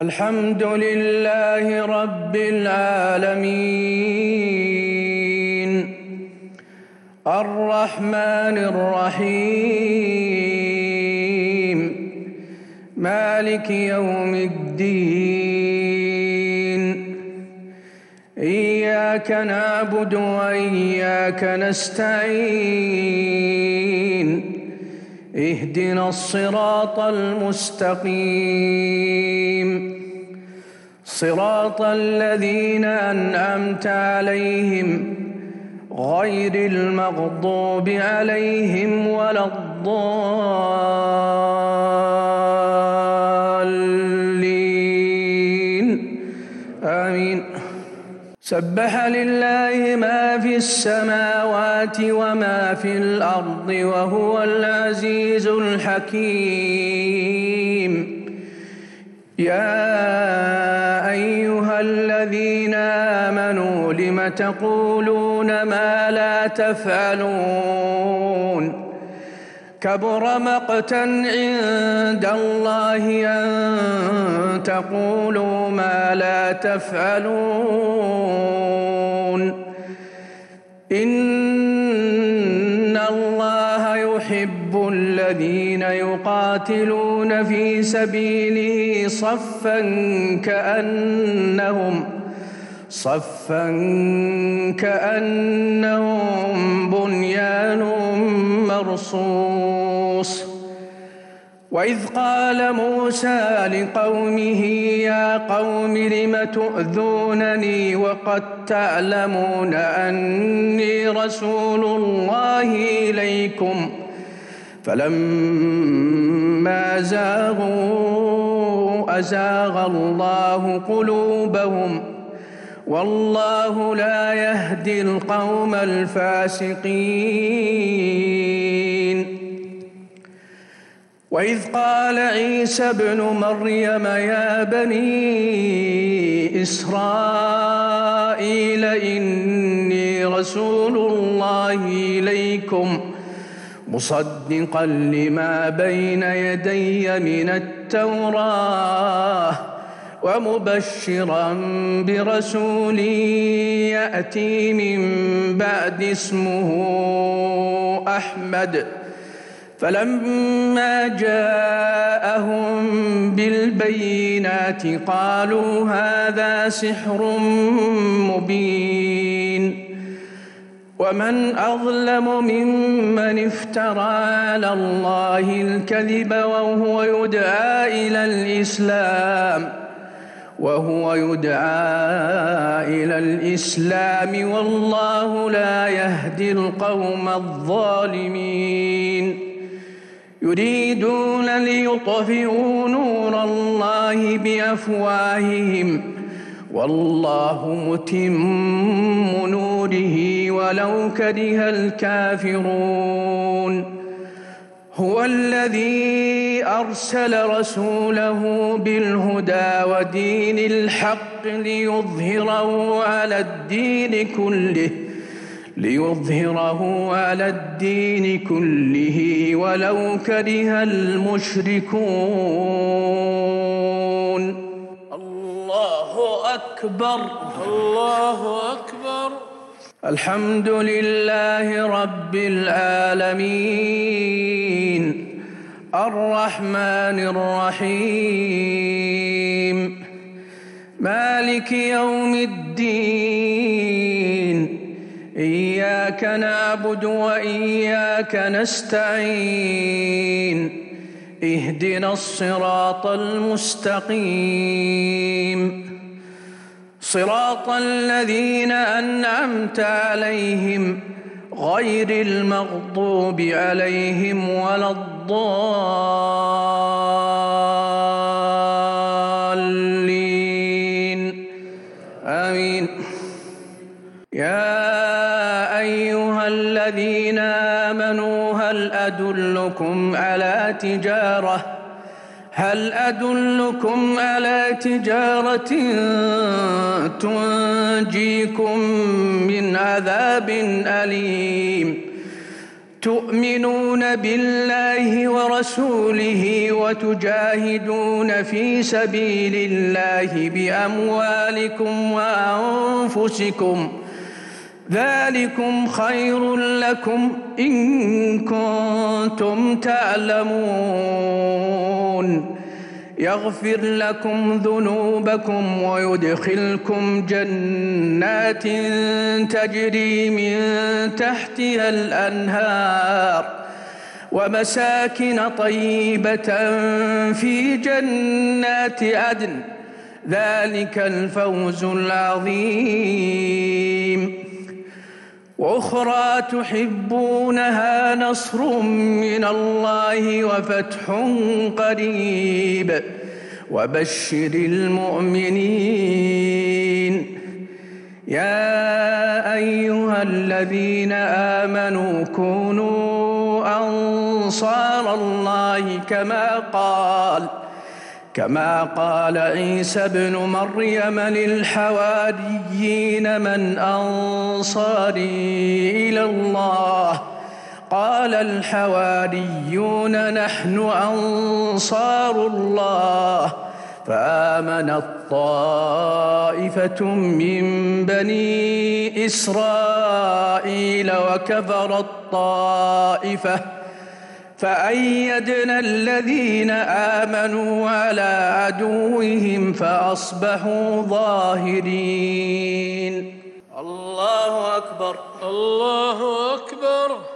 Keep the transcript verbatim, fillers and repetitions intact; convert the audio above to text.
الحمد لله رب العالمين الرحمن الرحيم مالك يوم الدين إياك نعبد وإياك نستعين اهدنا الصراط المستقيم صراط الذين أنعمت عليهم غير المغضوب عليهم ولا الضالين آمين. سبح لله ما في السماوات وما في الأرض وهو العزيز الحكيم. يا أيها الذين آمنوا لم تقولون ما لا تفعلون كبر مقتا عند الله أن تقولوا ما لا تفعلون إن الله يحب الذين يقاتلون في سبيله صفا كأنهم صفا كأنهم بنيان مرصوص. وإذ قال موسى لقومه يا قوم لم تؤذونني وقد تعلمون أني رسول الله إليكم فلما زاغوا أزاغ الله قلوبهم والله لا يهدي القوم الفاسقين. وإذ قال عيسى ابن مريم يا بني إسرائيل إني رسول الله إليكم مصدقا لما بين يدي من التوراة ومبشرا برسول يأتي من بعد اسمه أحمد. فلما جاءهم بالبينات قالوا هذا سحر مبين. ومن أظلم ممن افترى على الله الكذب وهو يدعى إلى الإسلام وهو يدعى إلى الإسلام والله لا يهدي القوم الظالمين. يريدون ليطفئوا نور الله بأفواههم والله متم نوره ولو كره الكافرون. هو الذي أرسل رسوله بالهدى ودين الحق ليظهره على الدين كله ليظهره على الدين كله ولو كره المشركون. الله أكبر الله أكبر. الحمد لله رب العالمين الرحمن الرحيم مالك يوم الدين إياك نعبد وإياك نستعين اهدنا الصراط المستقيم صراط الذين أنعمت عليهم غير المغضوب عليهم ولا الضالين آمين. يا أيها الذين آمنوا هل أدلكم على تجارة هل أدلكم على تجارة تنجيكم من عذاب أليم تؤمنون بالله ورسوله وتجاهدون في سبيل الله بأموالكم وأنفسكم ذلكم خير لكم إن كنتم تعلمون يغفر لكم ذنوبكم ويدخلكم جنات تجري من تحتها الأنهار ومساكن طيبة في جنات عدن ذلك الفوز العظيم وأخرى تحبونها نصر من الله وفتح قريب وبشر المؤمنين يا أيها الذين آمنوا كونوا أنصار الله كما قال كما قال عيسى ابن مريم للحواريين من أنصاري إلى الله قال الحواريون نحن أنصار الله فآمنت طائفة من بني إسرائيل وكفرت طائفة فأيدنا الذين آمنوا على عدوهم فأصبحوا ظاهرين. الله أكبر. الله أكبر.